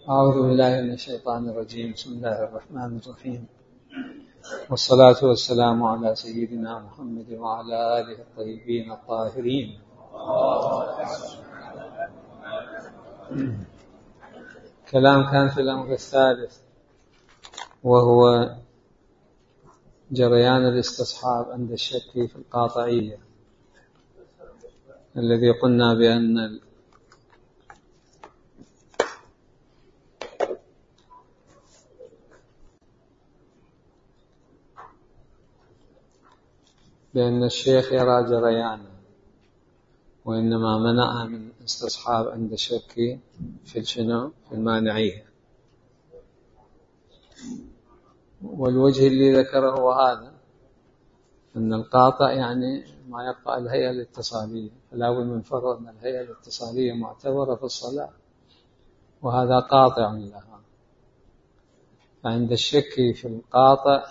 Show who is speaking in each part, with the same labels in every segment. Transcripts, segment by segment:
Speaker 1: أعوذ بالله من الشيطان الرجيم. بسم الله الرحمن الرحيم، والصلاة والسلام على سيدنا محمد وعلى آله الطيبين الطاهرين. كلام كان في الأمر الثالث، وهو جريان الاستصحاب عند الشك في القاطعية، الذي قلنا بأن الشيخ يرى جريانا، وإنما منع من استصحاب عند الشك في المانعية. والوجه اللي ذكره هو هذا، أن القاطع يعني ما يقطع الهيئة الاتصالية، فلا بد من فرض أن الهيئة الاتصالية معتبرة في الصلاة، وهذا قاطع لها. فعند الشك في القاطع،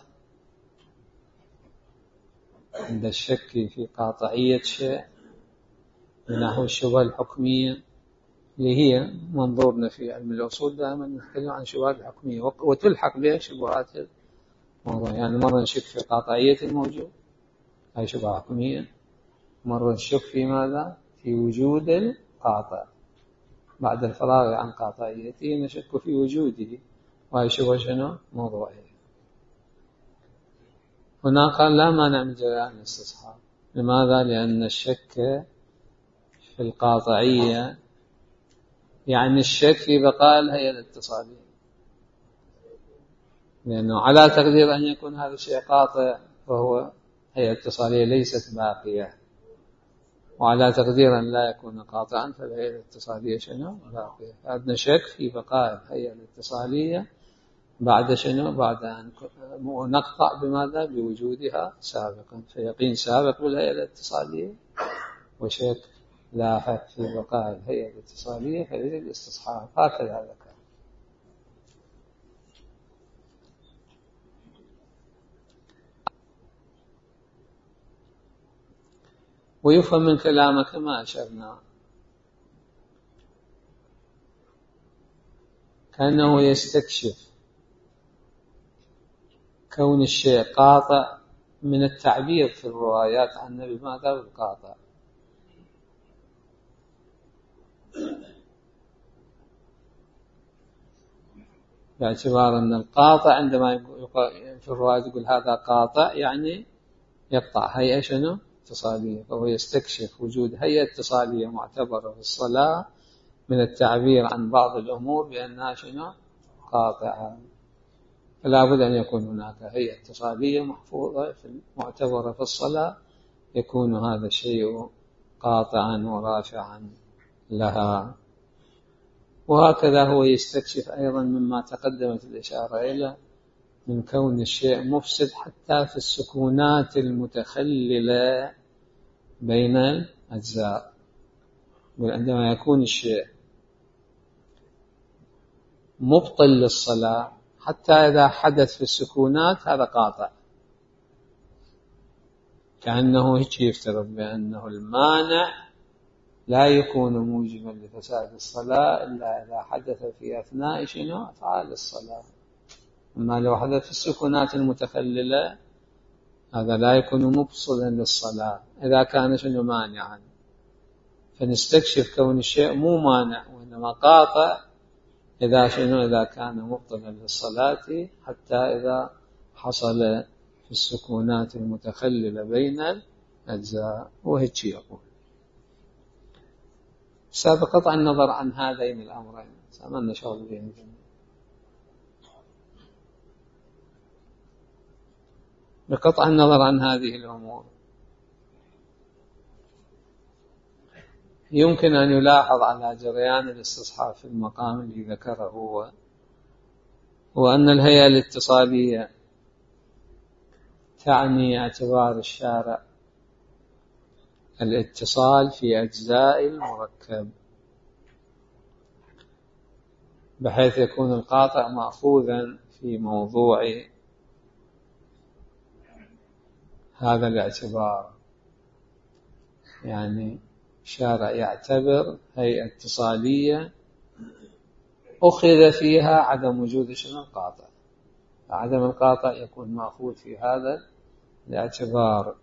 Speaker 1: عند الشك في قاطعية شيء بنحو الشبهة الحكمية، اللي هي منظورنا في علم الأصول دائما نتكلم عن شبهات الحكمية وتلحق بها شبهات الموضوع. يعني مرة نشك في قاطعية الموجود، هذه شبهة حكمية. مرة نشك في ماذا؟ في وجود القاطع، بعد الفراغ عن قاطعيته نشك في وجوده، وهي شبهة موضوعية. هنا قال لا مانع من جريان الاستصحاب. لماذا؟ لأن الشك في القاطعية يعني الشك في بقاء الهيئة الاتصالية، لأنه على تقدير أن يكون هذا الشيء قاطع فهو هيئة اتصالية ليست باقية، وعلى تقدير أن لا يكون قاطعا فالهيئة الاتصالية باقية. فعندنا شك في بقاء الهيئة الاتصالية بعد بعد أن نقطع بماذا؟ بوجودها سابقا، فيقين سابق بالهيئة الاتصالية وشك لاحق في بقاء الهيئة الاتصالية فيجب الاستصحاب. هكذا ذكر. ويفهم من كلامك كما أشرنا كأنه يستكشف كون الشيء قاطع من التعبير في الروايات عن النبي ماذا بالقاطع، باعتبار أن القاطع عندما في الرواية يقول هذا قاطع يعني يقطع هيئة اتصالية، فهو يستكشف وجود هيئة اتصالية معتبرة في الصلاة من التعبير عن بعض الأمور بأنها قاطعة. فلا بد أن يكون هناك هيئة اتصالية محفوظة معتبرة في الصلاة يكون هذا الشيء قاطعا ورافعا لها. وهكذا هو يستكشف أيضا مما تقدمت الإشارة إلى من كون الشيء مفسد حتى في السكونات المتخللة بين الأجزاء. عندما يكون الشيء مبطل للصلاة حتى إذا حدث في السكونات هذا قاطع، كأنه يفترض بأنه المانع لا يكون موجبا لفساد الصلاة إلا إذا حدث في أثناء أفعال الصلاة. أما لو حدث في السكونات المتخللة هذا لا يكون مبصلا للصلاة إذا كان مانعا. فنستكشف كون الشيء مو مانع وإنما قاطع إذا كان مبطلا للصلاة حتى إذا حصل في السكونات المتخللة بين الأجزاء. وهيك يقول سابق قطع النظر عن هذين الأمرين سأمنا شغل بهم بقطع النظر عن هذه الأمور يمكن أن يلاحظ على جريان الاستصحاب في المقام اللي ذكره هو أن الهيئة الاتصالية تعني اعتبار الشارع الاتصال في أجزاء المركب، بحيث يكون القاطع مأخوذا في موضوع هذا الاعتبار. يعني الشارع يعتبر هيئة اتصالية أخذ فيها عدم وجود شنو القاطع، عدم القاطع يكون مأخوذ في هذا الاعتبار.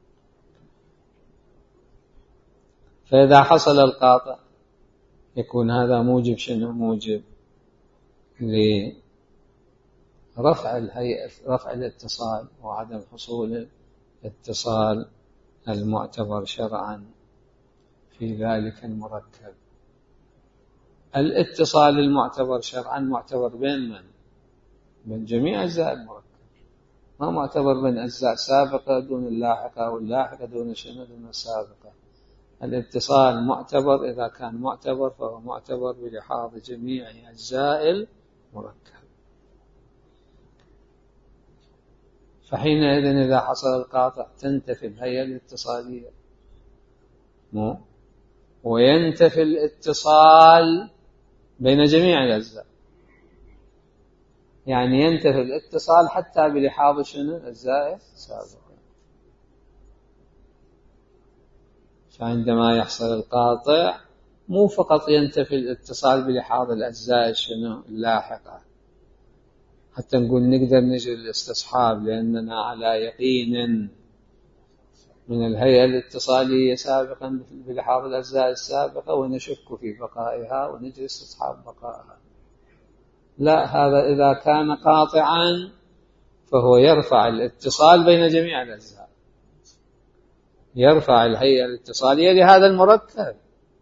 Speaker 1: فإذا حصل القاطع يكون هذا موجب شنو؟ موجب لرفع الهيئة، رفع الاتصال وعدم حصول الاتصال المعتبر شرعا في ذلك المركب. الاتصال المعتبر شرعا معتبر بين من؟ بين جميع أجزاء المركب، ما معتبر بين أجزاء سابقة دون اللاحقة واللاحقة دون شنو؟ دون السابقة. الاتصال معتبر إذا كان معتبر فهو معتبر بلحاظ جميع أجزاء المركب. فحينئذ إذا حصل القاطع تنتفي الهيئة الاتصالية وينتفي الاتصال بين جميع الأجزاء، يعني ينتفي الاتصال حتى بلحاظ شنو؟ الأجزاء السابقة. فعندما يحصل القاطع مو فقط ينتفي الاتصال بلحاظ الأجزاء شنو؟ اللاحقة، حتى نقول نقدر نجري الاستصحاب لأننا على يقين من الهيئة الاتصالية سابقا بلحاظ الأجزاء السابقة ونشك في بقائها ونجري استصحاب بقائها. لا، هذا إذا كان قاطعا فهو يرفع الاتصال بين جميع الأجزاء، يرفع الهيئة الاتصالية لهذا المركب،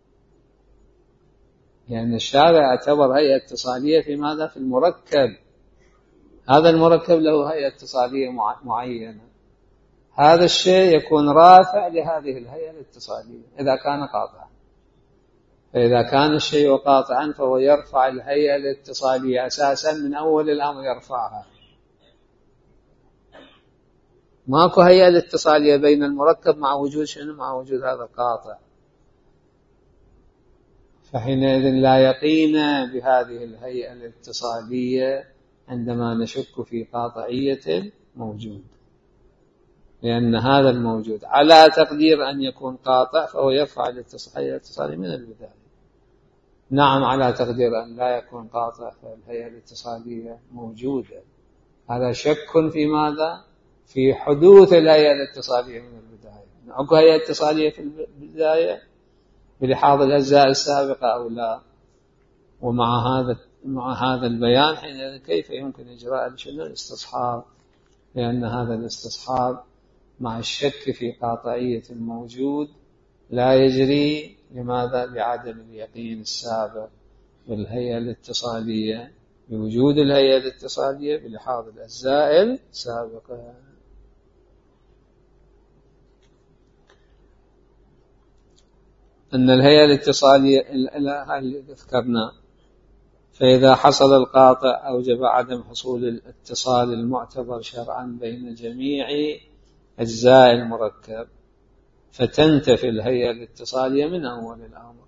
Speaker 1: لأن الشارع اعتبر هيئة اتصالية في ماذا؟ في المركب. هذا المركب له هيئة اتصالية معينة، هذا الشيء يكون رافع لهذه الهيئة الاتصالية إذا كان قاطعا. فإذا كان الشيء قاطعا فهو يرفع الهيئة الاتصالية أساسا من أول الأمر يرفعها. ماكو هيئة الاتصالية بين المركب مع وجود شنو؟ مع وجود هذا القاطع. فحينئذ لا يقين بهذه الهيئة الاتصالية عندما نشك في قاطعية موجود، لأن هذا الموجود على تقدير أن يكون قاطع فهو يرفع الهيئة الاتصالية من البداية. نعم، على تقدير أن لا يكون قاطع فالهيئة الاتصالية موجودة. هذا شك في ماذا؟ في حدوث الهيئة الاتصالية من البداية. أكو هيئة اتصالية في البداية بلحاظ الأجزاء السابقة أو لا؟ ومع هذا البيان حين كيف يمكن إجراء شنو؟ الاستصحاب، لأن هذا الاستصحاب مع الشك في قاطعية الموجود لا يجري. لماذا؟ لعدم اليقين السابق بالهيئة الاتصالية، بوجود الهيئة الاتصالية بلحاظ الأجزاء السابقة. أن الهيئة الاتصالية اللي ذكرنا، فإذا حصل القاطع أوجب عدم حصول الاتصال المعتبر شرعا بين جميع أجزاء المركب، فتنتفي الهيئة الاتصالية من أول الأمر.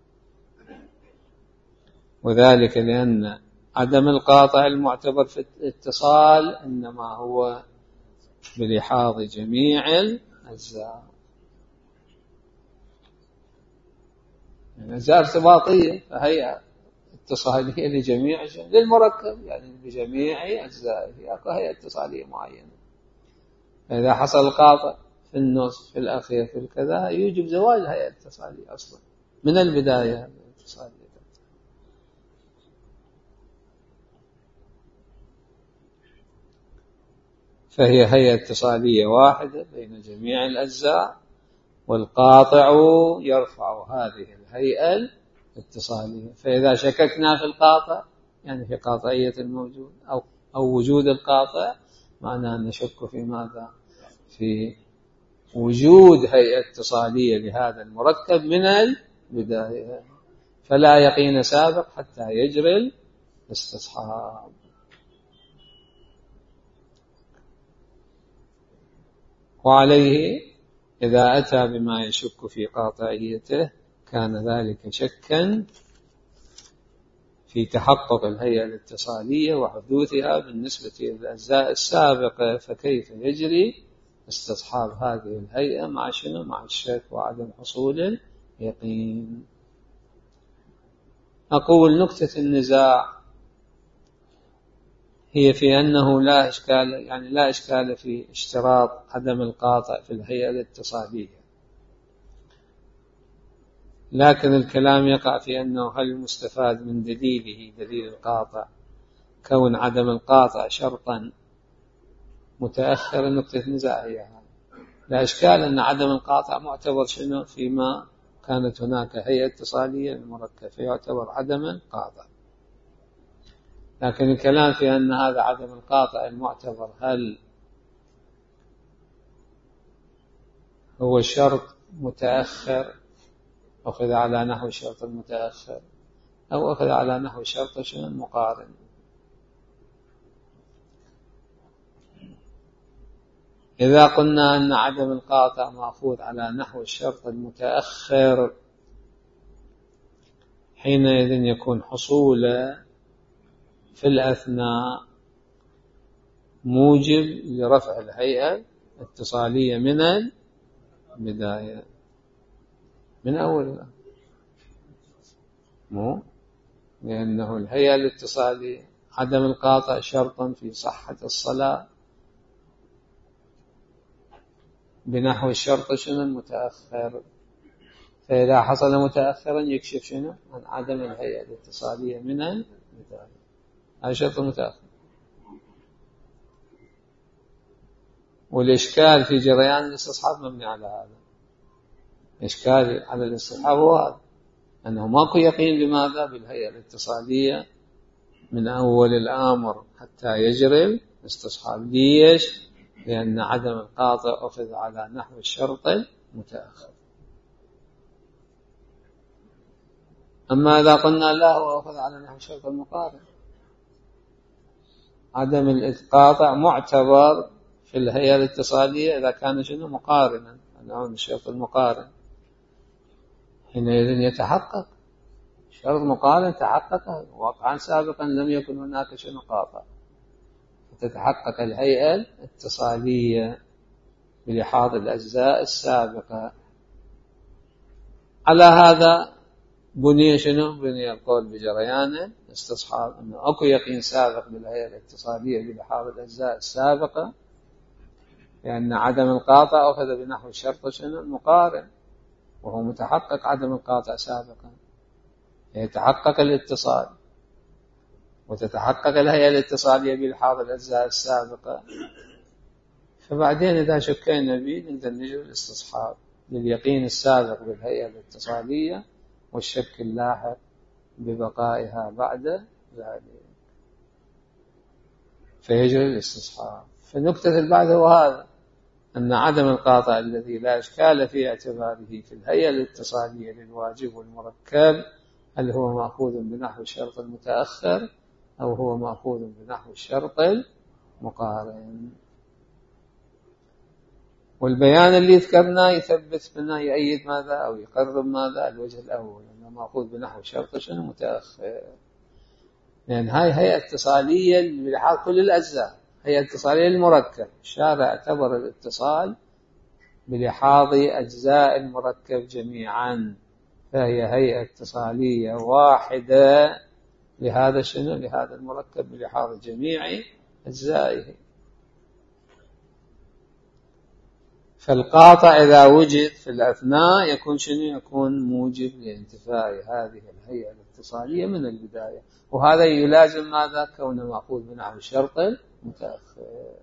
Speaker 1: وذلك لأن عدم القاطع المعتبر في الاتصال إنما هو بلحاظ جميع الأجزاء، الأجزاء ارتباطية، فهي اتصالية لجميع للمركب، يعني بجميع أجزائه أكو هيئة اتصالية معينة. فإذا حصل القاطع في النص في الأخير في الكذا يوجب زوال الهيئة الاتصالية أصلا من البداية الاتصالية. فهي هيئة اتصالية واحدة بين جميع الأجزاء، والقاطع يرفع هذه الهيئة الاتصالية. فإذا شككنا في القاطع يعني في قاطعية الموجود أو وجود القاطع، معناه أن نشك في ماذا؟ في وجود هيئة اتصالية لهذا المركب من البداية، فلا يقين سابق حتى يجري الاستصحاب. وعليه إذا أتى بما يشك في قاطعيته كان ذلك شكا في تحقق الهيئة الاتصالية وحدوثها بالنسبة للأجزاء السابقة، فكيف يجري استصحاب هذه الهيئة مع شنو؟ مع الشك وعدم حصول اليقين. أقول نكتة النزاع هي في أنه لا إشكال في اشتراط عدم القاطع في الهيئة الاتصالية، لكن الكلام يقع في أنه هل المستفاد من دليل القاطع كون عدم القاطع شرطا متأخر. نقطة النزاع هي هذا. لا إشكال أن عدم القاطع معتبر شنو فيما كانت هناك هيئة اتصالية للمركب، فيعتبر عدما قاطع. لكن الكلام في أن هذا عدم القاطع المعتبر هل هو شرط متأخر أخذ على نحو الشرط المتأخر أو أخذ على نحو الشرط شنو المقارن. إذا قلنا أن عدم القاطع مأخوذ على نحو الشرط المتأخر، حينئذ يكون حصوله في الأثناء موجب لرفع الهيئة الاتصالية من البداية، من أولها، مو لأنه الهيئة الاتصالية عدم القاطع شرطا في صحة الصلاة بنحو الشرط شنو المتأخر. فإذا حصل متأخرا يكشف شنو عن عدم الهيئة الاتصالية من البداية، هذا شرط متأخر. والإشكال في جريان الاستصحاب مبني على هذا. إشكال على الاستصحاب هو هذا، أنه ماكو يقين لماذا بالهيئة الاتصالية من أول الأمر حتى يجري الاستصحاب. ليش؟ لأن عدم القاطع أخذ على نحو الشرط المتأخر. أما إذا قلنا لا هو أخذ على نحو الشرط المقارن، عدم القاطع معتبر في الهيئة الاتصالية إذا كان شنو مقارنا، نحو الشرط المقارن، حينئذ يتحقق شرط مقارن تحقق واقعا سابقا لم يكن هناك شنو قاطع، فتتحقق الهيئة الاتصالية بلحاظ الأجزاء السابقة. على هذا بني شنو؟ بني القول بجريان استصحاب، أنه أكو يقين سابق بالهيئة الاتصالية بلحاظ الأجزاء السابقة، لأن عدم القاطع أخذ بنحو الشرط شنو المقارن، وهو متحقق عدم القاطع سابقا، يتحقق الاتصال وتتحقق الهيئة الاتصالية بلحاظ الأجزاء السابقة. فبعدين إذا شكينا به نقدر نجري الاستصحاب لليقين السابق بالهيئة الاتصالية والشك اللاحق ببقائها بعد ذلك، فيجري الاستصحاب. فنكتة البعد هو هذا، أن عدم القاطع الذي لا إشكال في اعتباره في الهيئة الاتصالية للواجب والمركب هل هو مأخوذ بنحو الشرط المتأخر أو هو مأخوذ بنحو الشرط المقارن. والبيان اللي ذكرناه يثبت منه يؤيد ماذا أو يقرب ماذا؟ الوجه الأول، أنه مأخوذ بنحو الشرط شنو متأخر، لأن هاي هيئة اتصالية بلحاظ كل الأجزاء، هيئة اتصالية المركب. الشارع اعتبر الاتصال بلحاظ أجزاء المركب جميعا، فهي هيئة اتصالية واحدة لهذا شنو لهذا المركب بلحاظ جميع أجزائه. فالقاطع إذا وجد في الأثناء يكون شنو؟ يكون موجب لانتفاء هذه الهيئة الاتصالية من البداية، وهذا يلازم ماذا؟ كونه مأخوذ بنحو الشرط المتأخر.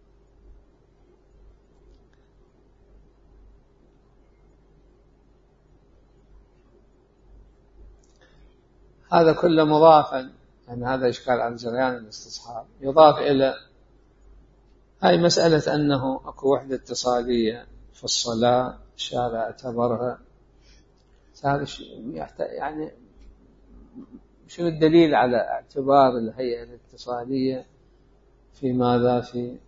Speaker 1: هذا كله مضافا، يعني هذا إشكال على جريان الاستصحاب. يضاف إلى هاي مسألة أنه أكو وحدة اتصالية في الصلاة الشارع اعتبرها، يعني شو الدليل على اعتبار الهيئة الاتصالية في ماذا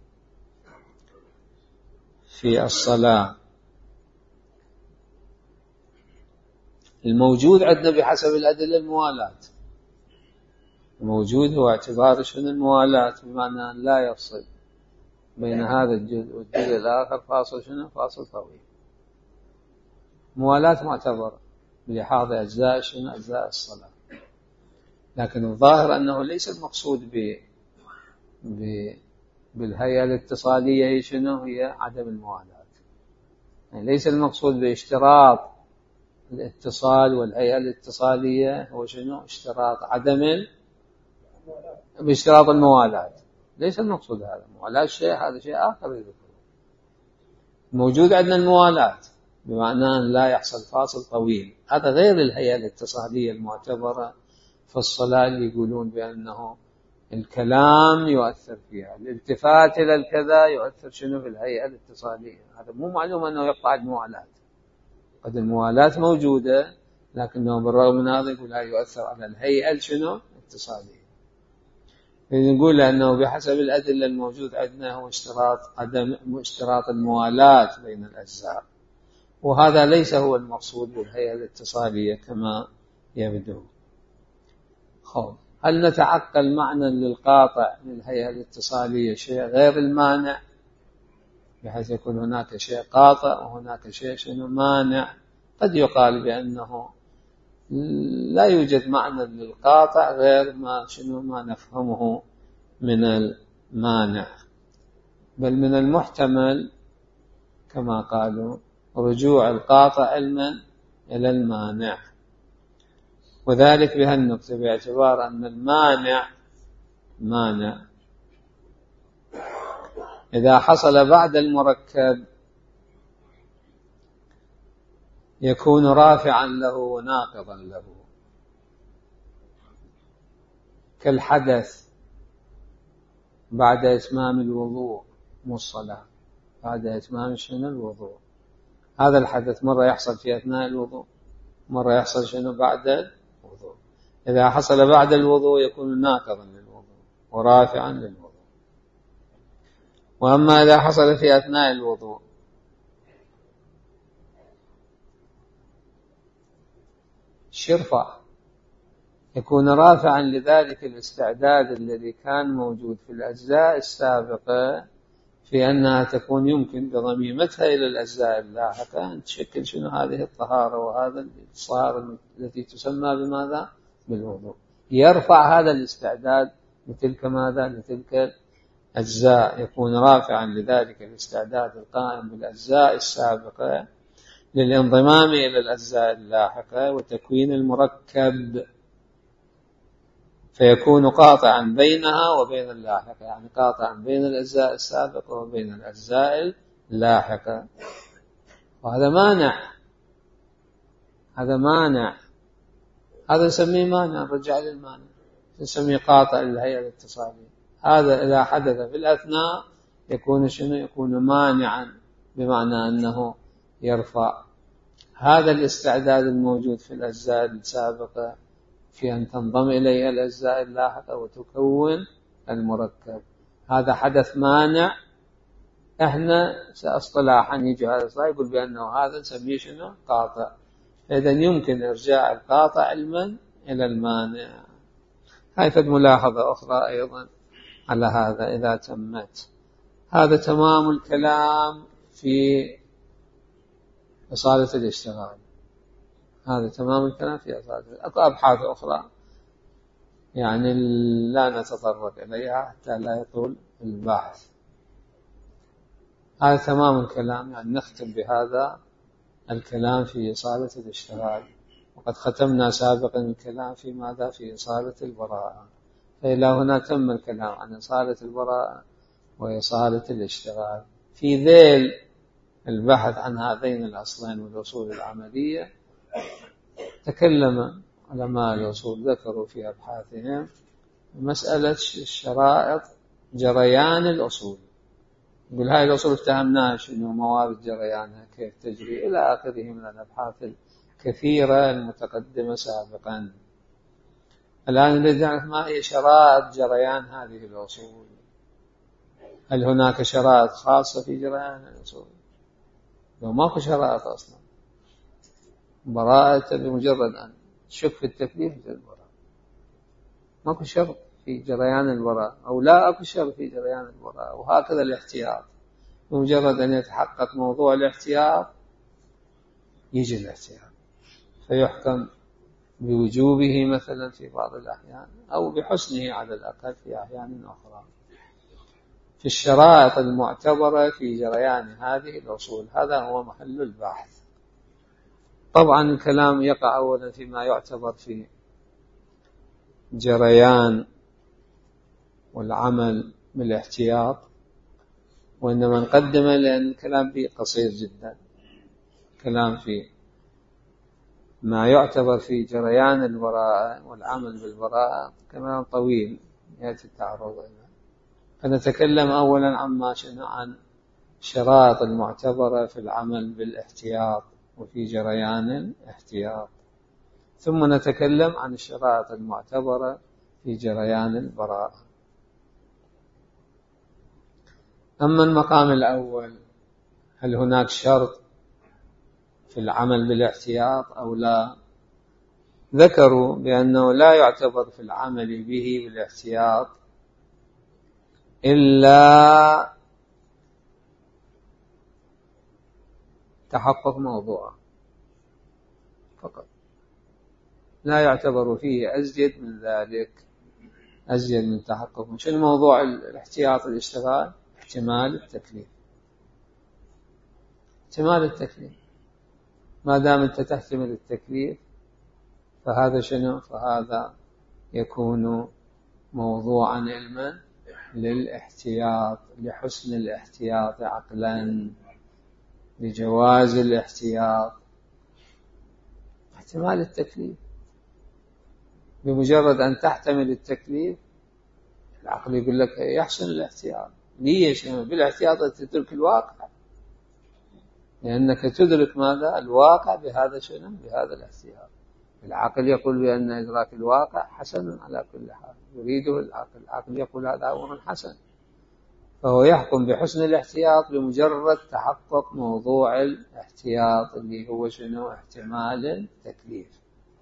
Speaker 1: في الصلاة؟ الموجود عندنا بحسب الأدلة الموالاة، الموجود هو اعتبار شنو الموالاة، بمعنى أن لا يفصل بين هذا الجزء والجزء الآخر فاصل شنو؟ فاصل طويل. موالاة معتبرة بلحاظ أجزاء شنو؟ أجزاء الصلاة. لكن الظاهر أنه ليس المقصود بالهيئة الاتصالية هي شنو؟ هي عدم الموالاة. يعني ليس المقصود باشتراط الاتصال والهيئة الاتصالية هو شنو؟ اشتراط باشتراط الموالاة. ليس المقصود هذا. الموالاة شيء، هذا شيء آخر يذكر. موجود عندنا الموالاة بمعنى أن لا يحصل فاصل طويل، هذا غير الهيئة الاتصالية المعتبرة في الصلاة اللي يقولون بأنه الكلام يؤثر فيها، الالتفات إلى الكذا يؤثر شنو في الهيئة الاتصالية. هذا مو معلوم أنه يقطع الموالاة. قد الموالاة موجودة لكنه بالرغم من هذا يقول لا يؤثر على الهيئة شنو الاتصالية. نقول أنه بحسب الأدلة الموجود عندنا هو اشتراط الموالاة بين الأجزاء، وهذا ليس هو المقصود بالهيئة الاتصالية كما يبدو. هل نتعقل معنى للقاطع للهيئة الاتصالية شيء غير المانع، بحيث يكون هناك شيء قاطع وهناك شيء شنو مانع؟ قد يقال بأنه لا يوجد معنى للقاطع غير ما نفهمه من المانع، بل من المحتمل كما قالوا رجوع القاطع علما إلى المانع، وذلك بهالنقطة باعتبار أن المانع إذا حصل بعد المركب يكون رافعا له وناقضا له، كالحدث بعد إتمام الوضوء، مو الصلاة، بعد إتمام شنو الوضوء. هذا الحدث مرة يحصل في أثناء الوضوء، مرة يحصل شنو بعد الوضوء. إذا حصل بعد الوضوء يكون ناقضا للوضوء ورافعا للوضوء. وأما إذا حصل في أثناء الوضوء شرفة يكون رافعا لذلك الاستعداد الذي كان موجود في الأجزاء السابقة في أنها تكون يمكن بضميمتها إلى الأجزاء اللاحقة أن تشكل شنو هذه الطهارة وهذا الصار التي تسمى بماذا؟ بالوضوء. يرفع هذا الاستعداد لتلك ماذا؟ لتلك الأجزاء، يكون رافعا لذلك الاستعداد القائم بالأجزاء السابقة للانضمام إلى الأجزاء اللاحقة وتكوين المركب، فيكون قاطعا بينها وبين اللاحقة، يعني قاطعا بين الأجزاء السابقة وبين الأجزاء اللاحقة. وهذا مانع، هذا نسميه مانع، رجع للمانع، نسميه قاطع للهيئة الاتصالية. هذا إذا حدث في الأثناء يكون شنو؟ يكون مانعا، بمعنى أنه يرفع هذا الاستعداد الموجود في الأجزاء السابقة في أن تنضم إليها الأجزاء اللاحقة وتكون المركب. هذا حدث مانع. احنا سأصطلاحا يجي هذا يقول بأنه هذا نسميه شنو؟ قاطع. إذا يمكن إرجاع القاطع علما إلى المانع. هاي فد ملاحظة أخرى أيضا على هذا إذا تمت. هذا تمام الكلام في إصالة الاشتغال. هذا تمام الكلام في إصالة. أكو أبحاث أخرى يعني لا نتطرق إليها حتى لا يطول البحث. هذا تمام الكلام، يعني نختم بهذا الكلام في إصالة الاشتغال. وقد ختمنا سابقا الكلام في ماذا؟ في إصالة البراءة. فإلى هنا تم الكلام عن إصالة البراءة وإصالة الاشتغال. في ذيل البحث عن هذين الأصلين والأصول العملية تكلم علماء الأصول، ذكروا في أبحاثهم مسألة شرائط جريان الأصول. يقول هاي الأصول اتهمناها شنو موارد جريانها كيف تجري إلى آخره من الأبحاث الكثيرة المتقدمة سابقا. الآن نريد نعرف ما هي شرائط جريان هذه الأصول. هل هناك شرائط خاصة في جريان الأصول؟ لو ماكو شرائط أصلا، براءة بمجرد أن تشك في التكليف البراءة، ماكو شرط في جريان البراءة أو لا أكو شرط في جريان البراءة. وهكذا الاحتياط، بمجرد أن يتحقق موضوع الاحتياط يجي الاحتياط فيحكم بوجوبه مثلا في بعض الأحيان أو بحسنه على الأقل في أحيان أخرى. في الشرائط المعتبرة في جريان هذه الأصول، هذا هو محل البحث. طبعا الكلام يقع أولا فيما يعتبر في جريان والعمل بالاحتياط، وإنما نقدم لأن الكلام فيه قصير جدا. الكلام في ما يعتبر في جريان البراءة والعمل بالبراءة كلام طويل يأتي التعرض له. فنتكلم أولا عن الشرائط المعتبرة في العمل بالاحتياط وفي جريان الاحتياط، ثم نتكلم عن الشرائط المعتبرة في جريان البراءة. أما المقام الأول، هل هناك شرط في العمل بالاحتياط أو لا؟ ذكروا بأنه لا يعتبر في العمل به بالاحتياط إلا تحقق موضوع فقط، لا يعتبر فيه أزيد من ذلك، أزيد من تحقق. شنو موضوع الاحتياط الاشتغال؟ احتمال التكليف. احتمال التكليف، ما دام أنت تحتمل التكليف فهذا شنو؟ فهذا يكون موضوعا علما للاحتياط، لحسن الاحتياط عقلا، لجواز الاحتياط. احتمال التكليف، بمجرد أن تحتمل التكليف العقل يقول لك يحسن الاحتياط. ليش؟ بالاحتياط تترك الواقع، لأنك تدرك ماذا؟ الواقع بهذا شنو؟ بهذا الاحتياط. العقل يقول بأن إدراك الواقع حسن على كل حال، يريده العقل يقول هذا أمر حسن، فهو يحكم بحسن الاحتياط بمجرد تحقق موضوع الاحتياط اللي هو شنو؟ احتمال التكليف.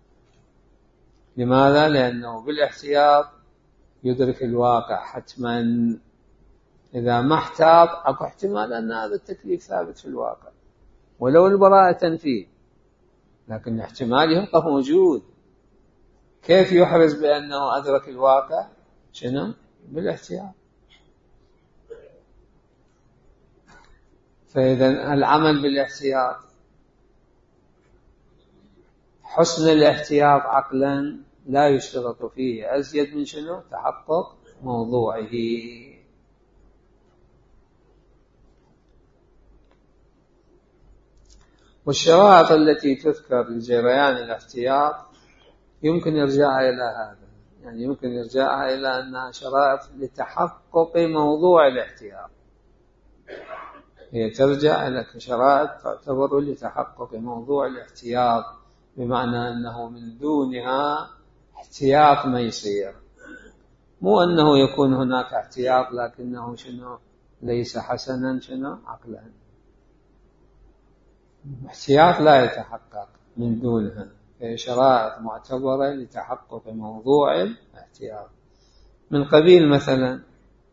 Speaker 1: لماذا؟ لأنه بالاحتياط يدرك الواقع حتما. إذا ما احتاط أكو احتمال أن هذا التكليف ثابت في الواقع ولو البراءة تنفيه، لكن الاحتمال يبقى موجود. كيف يحرز بأنه أدرك الواقع؟ شنو؟ بالاحتياط. فإذا العمل بالاحتياط، حسن الاحتياط عقلا لا يشترط فيه أزيد من شنو؟ تحقق موضوعه. والشرائط التي تذكر لجريان الاحتياط يمكن إرجاعها إلى هذا، يعني يمكن إرجاعها إلى أنها شرائط لتحقق موضوع الاحتياط. هي ترجع إلى شرائط تعتبر لتحقق موضوع الاحتياط، بمعنى أنه من دونها احتياط ما يصير. مو أنه يكون هناك احتياط لكنه شنو؟ ليس حسنا شنو؟ عقلا. احتياط لا يتحقق من دونها، هي شرائط معتبرة لتحقق موضوع الاحتياط. من قبيل مثلا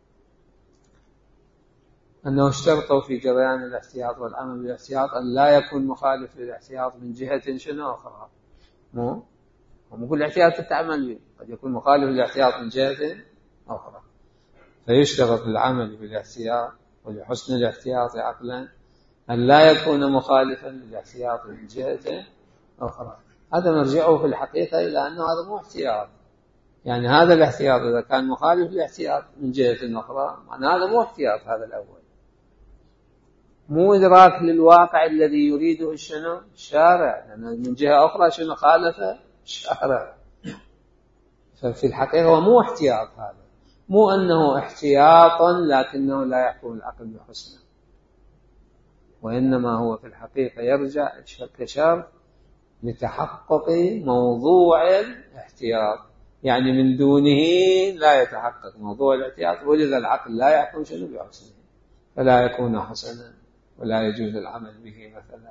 Speaker 1: أنه اشترطوا في جريان الاحتياط والعمل بالاحتياط أن لا يكون مخالف للاحتياط من جهة شنو أخرى. مو كل احتياط تتعمل به، قد يكون مخالف للاحتياط من جهة أخرى. فيشترط العمل بالاحتياط ولحسن الاحتياط عقلا أن لا يكون مخالفا للاحتياط من جهة أخرى. هذا نرجعه في الحقيقة إلى أنه هذا مو احتياط. يعني هذا الاحتياط إذا كان مخالف للاحتياط من جهة أخرى، معنى هذا مو احتياط. هذا الأول مو إدراك للواقع الذي يريده شنو؟ الشارع، لأن من جهة أخرى شنو؟ خالف الشارع. ففي الحقيقة هو مو احتياط. هذا مو أنه احتياطا لكنه لا يحكم العقل بحسنه، وإنما هو في الحقيقة يرجع كشرط لتحقق موضوع الاحتياط، يعني من دونه لا يتحقق موضوع الاحتياط، ولذا العقل لا يحكم شنو؟ بحسنه، فلا يكون حسنا ولا يجوز العمل به مثلا.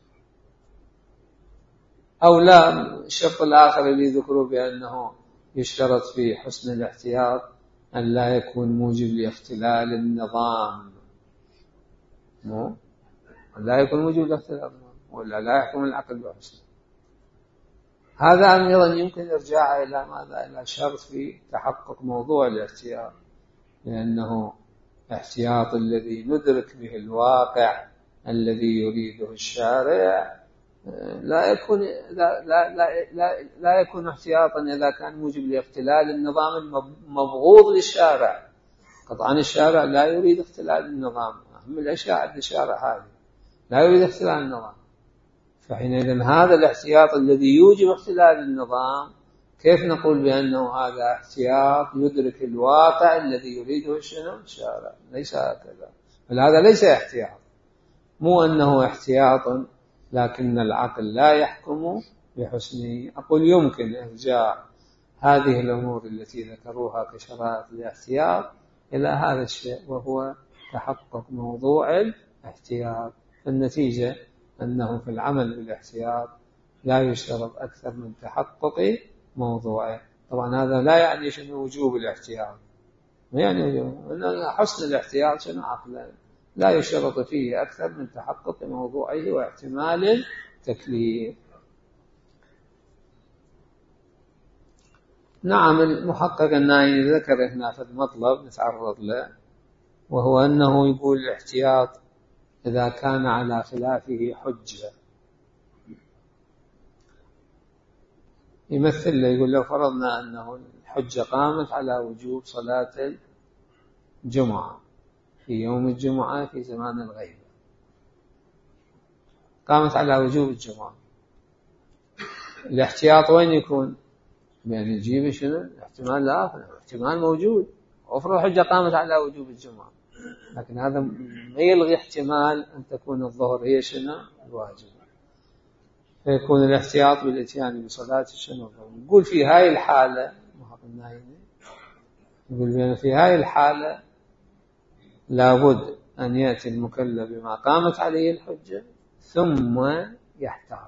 Speaker 1: أو لا، الشرط الآخر اللي ذكروا بأنه يشترط في حسن الاحتياط أن لا يكون موجب لاختلال النظام. لا يكون موجب لاختلال النظام، ولا لا يحكم العقل بحسنه. هذا أيضا يمكن إرجاعه إلى ماذا؟ إلى شرط في تحقق موضوع الاحتياط، لأنه احتياط الذي ندرك به الواقع الذي يريده الشارع لا يكون احتياطا إذا كان موجب لاختلال النظام المبغوض للشارع. قطعا الشارع لا يريد اختلال النظام، أهم الأشياء عند الشارع هذه لا يريد اختلال النظام. فحينئذ هذا الاحتياط الذي يوجب اختلال النظام كيف نقول بأنه هذا احتياط يدرك الواقع الذي يريده الشارع؟ ليس هكذا، بل هذا ليس احتياط، مو أنه احتياط لكن العقل لا يحكم بحسنه. أقول يمكن إرجاع هذه الأمور التي ذكروها كشرائط الاحتياط إلى هذا الشيء، وهو تحقق موضوع الاحتياط. النتيجة أنه في العمل بالاحتياط لا يشترط أكثر من تحقق موضوعه. طبعا هذا لا يعني شنو وجوب الاحتياط، يعني حسن الاحتياط شنو عقلا لا يشترط فيه أكثر من تحقق موضوعه واحتمال التكليف. نعم، المحقق النائي ذكر هنا في المطلب نتعرض له، وهو أنه يقول الاحتياط إذا كان على خلافه حجة. يمثل له، يقول لو فرضنا أنه الحجة قامت على وجوب صلاة الجمعة في يوم الجمعة في زمان الغيبة، قامت على وجوب الجمعة، الاحتياط وين يكون؟ بأن يجيب شنو؟ الاحتمال الآخر، احتمال موجود. أفرض حجة قامت على وجوب الجمعة، لكن هذا ما يلغي احتمال أن تكون الظهر هي شنو؟ الواجب، فيكون الاحتياط بالاتيان بصلاة شنو؟ نقول في هاي الحالة، يقول بأن في هاي الحالة لابد أن يأتي المكلف بما قامت عليه الحجة ثم يحتاط،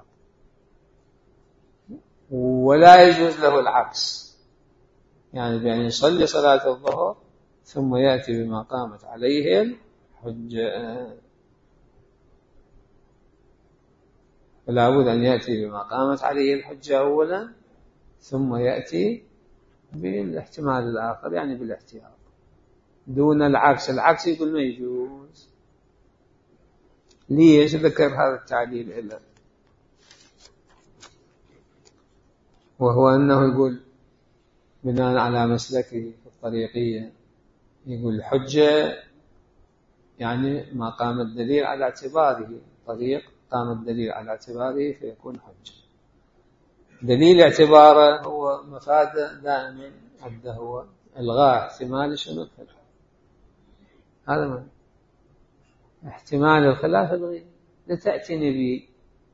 Speaker 1: ولا يجوز له العكس، يعني بأن يصلي صلاة الظهر ثم يأتي بما قامت عليه الحجة. فلا بد أن يأتي بما قامت عليه الحجة أولا ثم يأتي بالاحتمال الآخر، يعني بالاحتياط، دون العكس. العكس يقول ما يجوز. ليش ذكر هذا التعليل إلا؟ وهو أنه يقول بناء على مسلكه في الطريقية، يقول الحجة يعني ما قام الدليل على اعتباره، طريق قام الدليل على اعتباره فيكون حجة. دليل اعتباره هو مفاده دائما عنده هو إلغاء احتمال شنو؟ هذا من احتمال الخلاف الغير لتأتيني به.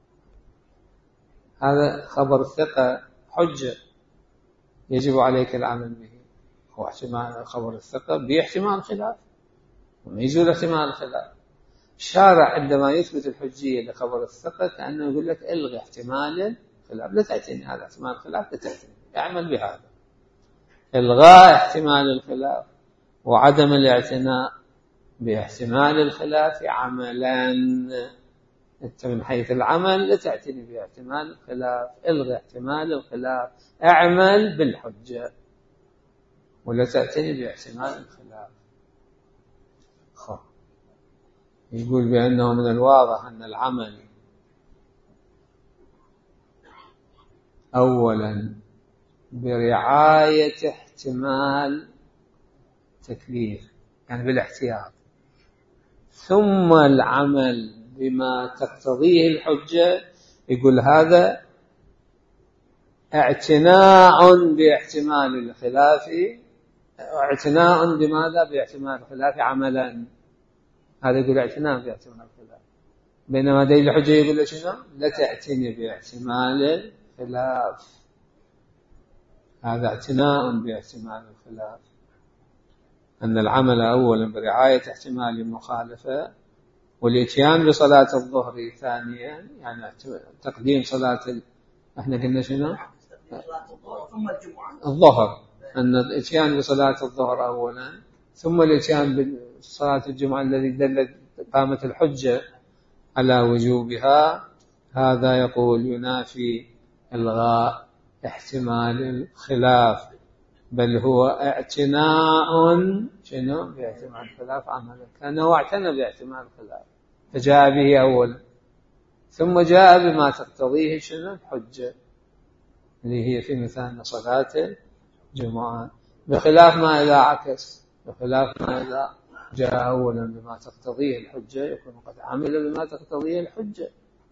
Speaker 1: هذا خبر الثقة حجة يجب عليك العمل به، هو احتمال خبر الثقة باحتمال خلاف، وما يزول احتمال الخلاف. الشارع عندما يثبت الحجية لخبر الثقة كأنه يقول لك الغي احتمال الخلاف، لا تأتيني هذا احتمال الخلاف، لا تأتيني، اعمل بهذا. الغاء احتمال الخلاف وعدم الاعتناء باحتمال الخلاف عملا. انت من حيث العمل لا تعتني باحتمال الخلاف، الغي احتمال الخلاف، اعمل بالحجة ولا تعتني باحتمال الخلاف. يقول بأنه من الواضح أن العمل أولا برعاية احتمال تكليف يعني بالاحتياط، ثم العمل بما تقتضيه الحجة. يقول هذا اعتناء باحتمال الخلاف، اعتناء بماذا؟ باحتمال الخلاف عملا. هذا يقول اعتناء باحتمال الخلاف، بينما دليل الحجة يقول له شنو؟ لا تأتني باحتمال الخلاف. هذا اعتناء باحتمال الخلاف، أن العمل أولا برعاية احتمال المخالفة، والاتيان بصلاة الظهر ثانيا، يعني تقديم صلاة احنا قلنا شنو؟ الظهر، أن الاتيان بصلاة الظهر أولا ثم الاتيان بصلاة الجمعة الذي دلت قامت الحجة على وجوبها. هذا يقول ينافي إلغاء احتمال الخلاف، بل هو اعتناء شنو باحتمال الخلاف عملا، كأنه اعتنى باحتمال الخلاف فجاء به أولا، ثم جاء بما تقتضيه شنو الحجة اللي هي في مثال صلاة الجمعة، بخلاف ما إذا عكس، بخلاف ما إذا جاء أولا بما تقتضيه الحجة يكون قد عمل بما تقتضيه الحجة،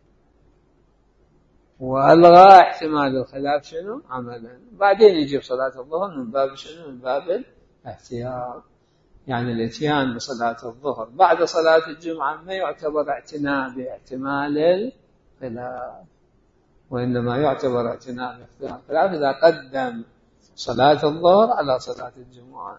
Speaker 1: وألغى احتمال الخلاف شنو عملا، بعدين يجيب صلاة الظهر من باب شنو، من باب الاحتياط. يعني الاتيان بصلاة الظهر بعد صلاة الجمعة ما يعتبر اعتناء باحتمال الخلاف، وإنما يعتبر اعتناء باحتمال الخلاف إذا قدم صلاة الظهر على صلاة الجمعة.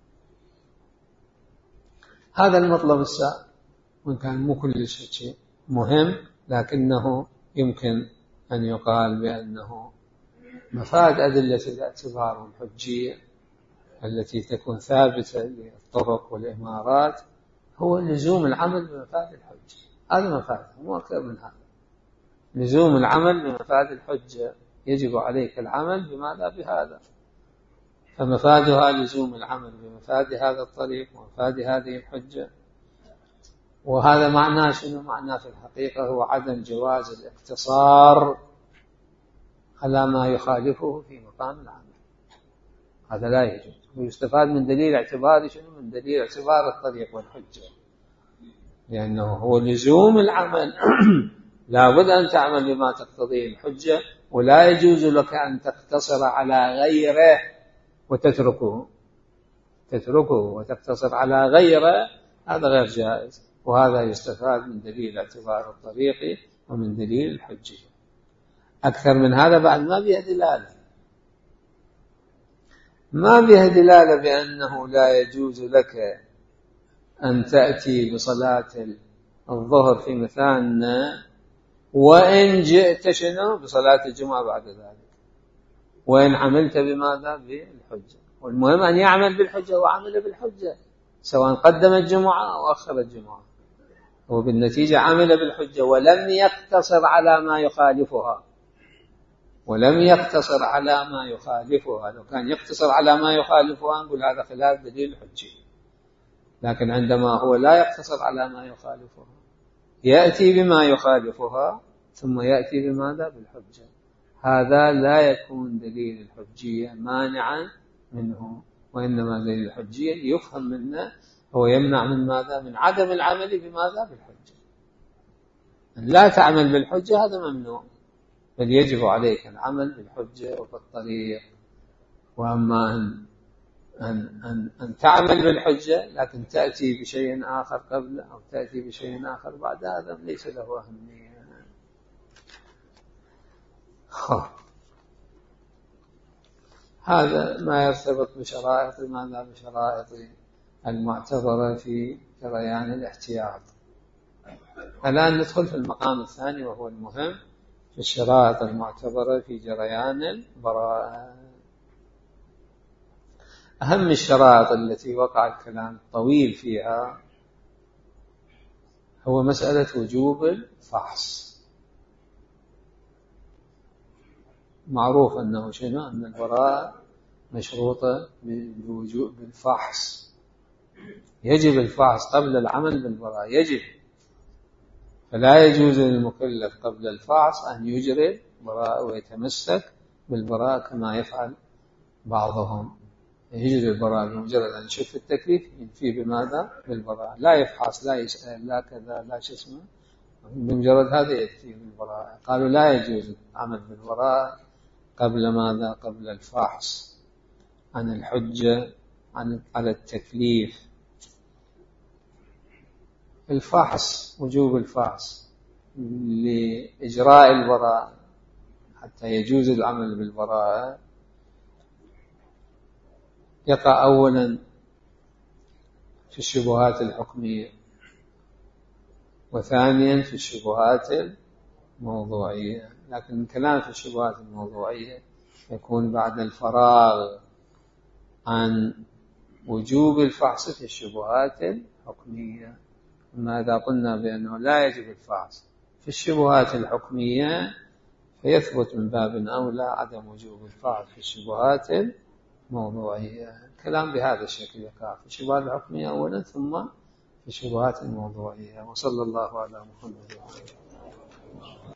Speaker 1: هذا المطلب السابق، وإن كان مو كل شيء مهم، لكنه يمكن أن يقال بأنه مفاد أدلة الاعتبار والحجية التي تكون ثابتة للطرق والإمارات هو لزوم العمل بمفاد الحجة. هذا مفاد، مو أكثر من هذا. لزوم العمل بمفاد الحجة، يجب عليك العمل بماذا؟ بهذا. فمفادها لزوم العمل بمفاد هذا الطريق ومفاد هذه الحجة. وهذا معناه شنو؟ معناه في الحقيقة هو عدم جواز الاقتصار على ما يخالفه في مقام العمل. هذا لا يجوز، ويستفاد من دليل اعتبار شنو؟ من دليل اعتبار الطريق والحجة، لأنه هو لزوم العمل لا بد أن تعمل بما تقتضيه الحجة، ولا يجوز لك أن تقتصر على غيره وتتركه وتقتصر على غيره، هذا غير جائز. وهذا يستفاد من دليل اعتبار الطريق ومن دليل الحجة. أكثر من هذا بعد ما بها دلالة، ما بها دلالة بأنه لا يجوز لك أن تأتي بصلاة الظهر في مثالنا وإن جئت شنو بصلاة الجمعة بعد ذلك، وإن عملت بماذا؟ بالحجة. والمهم أن يعمل بالحجة وعمل بالحجة، سواء قدم الجمعة أو أخر الجمعة، وبالنتيجة عمل بالحجة ولم يقتصر على ما يخالفها، لو كان يقتصر على ما يخالفها نقول هذا خلاف دليل الحجة، لكن عندما هو لا يقتصر على ما يخالفها، يأتي بما يخالفها ثم يأتي بماذا؟ بالحجة، هذا لا يكون دليل الحجية مانعا منه، وإنما دليل الحجية يفهم منه هو يمنع من ماذا؟ من عدم العمل بماذا؟ بالحجة. أن لا تعمل بالحجة هذا ممنوع، بل يجب عليك العمل بالحجة وبالطريق. وأما أن تعمل بالحجة لكن تأتي بشيء آخر قبل أو تأتي بشيء آخر بعد، هذا ليس له أهمية. هذا ما يرتبط بشرائط ماذا؟ بشرائط المعتبرة في جريان الاحتياط. الآن ندخل في المقام الثاني وهو المهم، في الشرائط المعتبرة في جريان البراءة. أهم الشرائط التي وقع الكلام طويل فيها هو مسألة وجوب الفحص. معروف أنه شنو؟ أن البراءة مشروطة بالفحص، يجب الفحص قبل العمل بالبراءة، يجب، فلا يجوز للمكلف قبل الفحص أن يجري البراءة ويتمسك بالبراءة كما يفعل بعضهم، يجري البراءة بمجرد أن يشوف التكليف ينفي بماذا؟ بالبراءة، لا يفحص لا يسأل لا كذا لا شو اسمه، بمجرد هذا يأتي بالبراءة. قالوا لا يجوز العمل بالبراءة قبل ماذا؟ قبل الفحص عن الحجة على التكليف. الفحص، وجوب الفحص لإجراء البراءة حتى يجوز العمل بالبراءة يقع أولا في الشبهات الحكمية، وثانيا في الشبهات الموضوعية. لكن الكلام في الشبهات الموضوعية يكون بعد الفراغ عن وجوب الفحص في الشبهات الحكمية. ماذا قلنا بأنه لا يجب الفحص في الشبهات الحكمية، فيثبت من باب أولى عدم وجوب الطاعة في الشبهات الموضوعية. الكلام بهذا الشكل يقع في الشبهات الحكمية أولا ثم في الشبهات الموضوعية. وصلى الله على محمد وعلى آله.